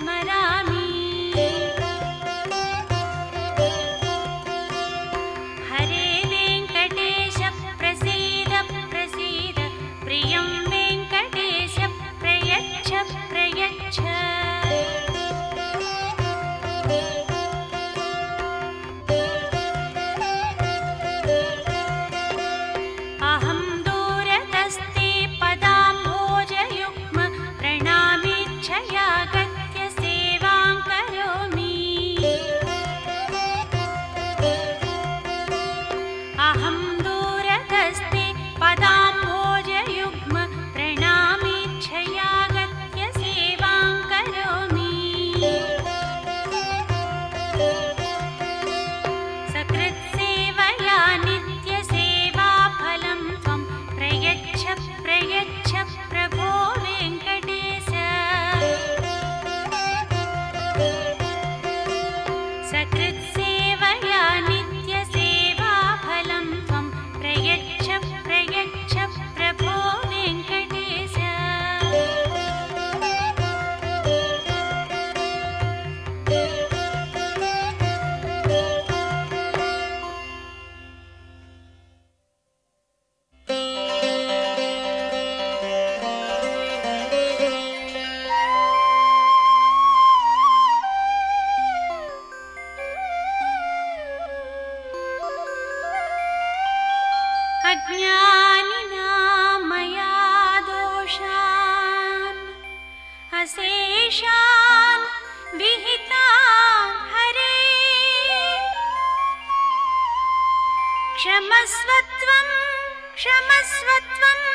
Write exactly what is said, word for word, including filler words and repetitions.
स्मरामि। हरे वेङ्कटेश प्रसीद प्रसीद, प्रियं वेङ्कटेश प्रयच्छ प्रयच्छ। अहं दूरतस्ते पदाम्भोजयुग्म प्रणामीच्छयागत्य सेवां करोमि। अहं दूरतस्ते पदाम्भोजयुग्म प्रणामीच्छयागत्य सेवां करोमि। सकृत्सेवया नित्यसेवाफलं त्वं प्रयच्छ प्रयच्छ प्रभो वेङ्कटेश। सकृत्सेवया नित्यसेवाफलं त्वं प्रयच्छ प्रयच्छ प्रभो वेङ्कटेश। अज्ञानिना मया दोषान् अशेषान् विहितान् हरे, क्षमस्व त्वं क्षमस्व त्वं